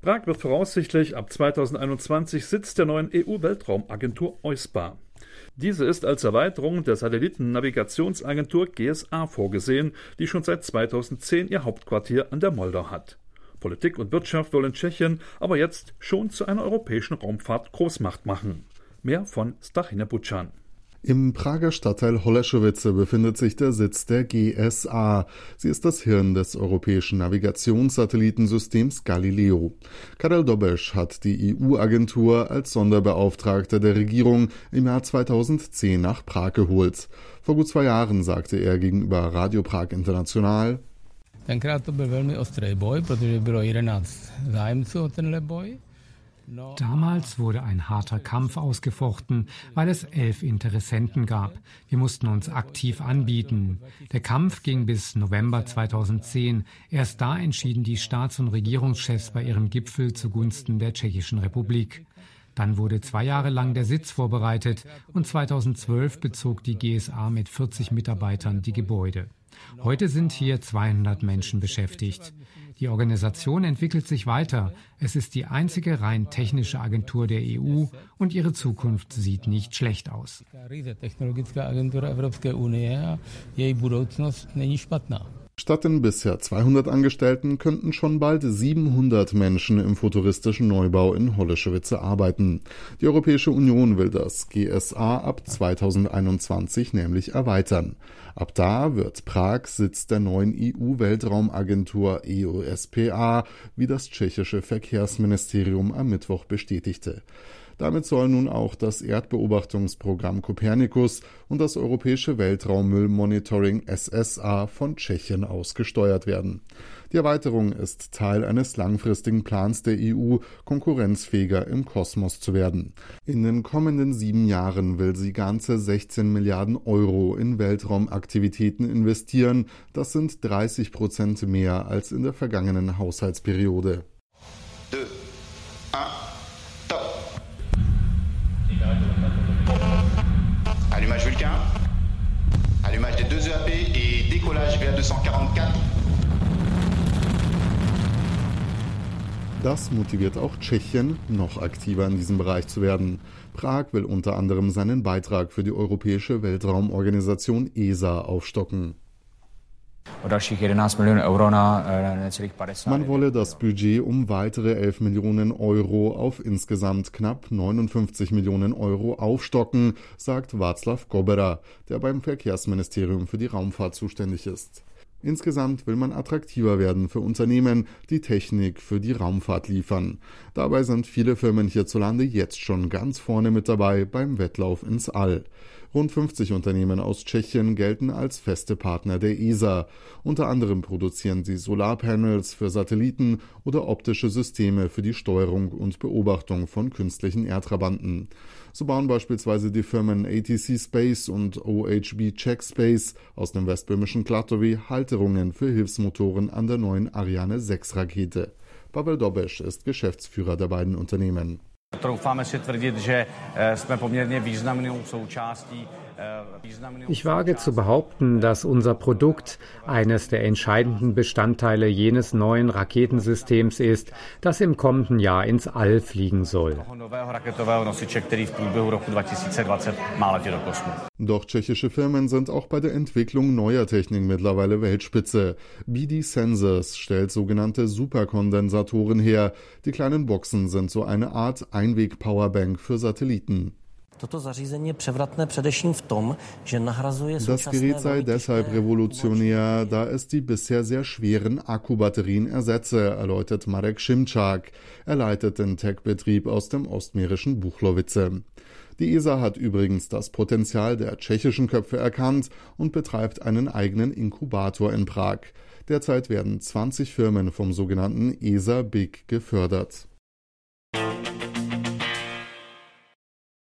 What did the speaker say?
Prag wird voraussichtlich ab 2021 Sitz der neuen EU-Weltraumagentur EUSPA. Diese ist als Erweiterung der Satellitennavigationssagentur GSA vorgesehen, die schon seit 2010 ihr Hauptquartier an der Moldau hat. Politik und Wirtschaft wollen Tschechien aber jetzt schon zu einer europäischen Raumfahrt-Großmacht machen. Mehr von Stachina Bucan. Im Prager Stadtteil Holešovice befindet sich der Sitz der GSA. Sie ist das Hirn des europäischen Navigationssatellitensystems Galileo. Karel Dobeš hat die EU-Agentur als Sonderbeauftragter der Regierung im Jahr 2010 nach Prag geholt. Vor gut 2 Jahren sagte er gegenüber Radio Prag International: Tenkrát to byl velmi ostrý boj, protože bylo 11 zájemců o tenhle boj. Damals wurde ein harter Kampf ausgefochten, weil es 11 Interessenten gab. Wir mussten uns aktiv anbieten. Der Kampf ging bis November 2010. Erst da entschieden die Staats- und Regierungschefs bei ihrem Gipfel zugunsten der Tschechischen Republik. Dann wurde 2 Jahre lang der Sitz vorbereitet und 2012 bezog die GSA mit 40 Mitarbeitern die Gebäude. Heute sind hier 200 Menschen beschäftigt. Die Organisation entwickelt sich weiter. Es ist die einzige rein technische Agentur der EU und ihre Zukunft sieht nicht schlecht aus. Statt den bisher 200 Angestellten könnten schon bald 700 Menschen im futuristischen Neubau in Holešovice arbeiten. Die Europäische Union will das GSA ab 2021 nämlich erweitern. Ab da wird Prag Sitz der neuen EU-Weltraumagentur EUSPA, wie das tschechische Verkehrsministerium am Mittwoch bestätigte. Damit soll nun auch das Erdbeobachtungsprogramm Copernicus und das europäische Weltraummüllmonitoring SSA von Tschechien aus gesteuert werden. Die Erweiterung ist Teil eines langfristigen Plans der EU, konkurrenzfähiger im Kosmos zu werden. In den kommenden 7 Jahren will sie ganze 16 Milliarden Euro in Weltraumaktivitäten investieren. Das sind 30% mehr als in der vergangenen Haushaltsperiode. Allumage Vulcain, allumage des 2 EAP et décollage vers 244. Das motiviert auch Tschechien, noch aktiver in diesem Bereich zu werden. Prag will unter anderem seinen Beitrag für die Europäische Weltraumorganisation ESA aufstocken. Man wolle das Budget um weitere 11 Millionen Euro auf insgesamt knapp 59 Millionen Euro aufstocken, sagt Václav Kobera, der beim Verkehrsministerium für die Raumfahrt zuständig ist. Insgesamt will man attraktiver werden für Unternehmen, die Technik für die Raumfahrt liefern. Dabei sind viele Firmen hierzulande jetzt schon ganz vorne mit dabei beim Wettlauf ins All. Rund 50 Unternehmen aus Tschechien gelten als feste Partner der ESA. Unter anderem produzieren sie Solarpanels für Satelliten oder optische Systeme für die Steuerung und Beobachtung von künstlichen Erdtrabanten. So bauen beispielsweise die Firmen ATC Space und OHB Czech Space aus dem westböhmischen Klatovy Halterungen für Hilfsmotoren an der neuen Ariane 6 Rakete. Pavel Dobeš ist Geschäftsführer der beiden Unternehmen. Ich wage zu behaupten, dass unser Produkt eines der entscheidenden Bestandteile jenes neuen Raketensystems ist, das im kommenden Jahr ins All fliegen soll. Doch tschechische Firmen sind auch bei der Entwicklung neuer Technik mittlerweile Weltspitze. BD Sensors stellt sogenannte Superkondensatoren her. Die kleinen Boxen sind so eine Art Einweg-Powerbank für Satelliten. Das Gerät sei deshalb revolutionär, da es die bisher sehr schweren Akkubatterien ersetze, erläutert Marek Šimčák. Er leitet den Tech-Betrieb aus dem ostmährischen Buchlovice. Die ESA hat übrigens das Potenzial der tschechischen Köpfe erkannt und betreibt einen eigenen Inkubator in Prag. Derzeit werden 20 Firmen vom sogenannten ESA BIG gefördert.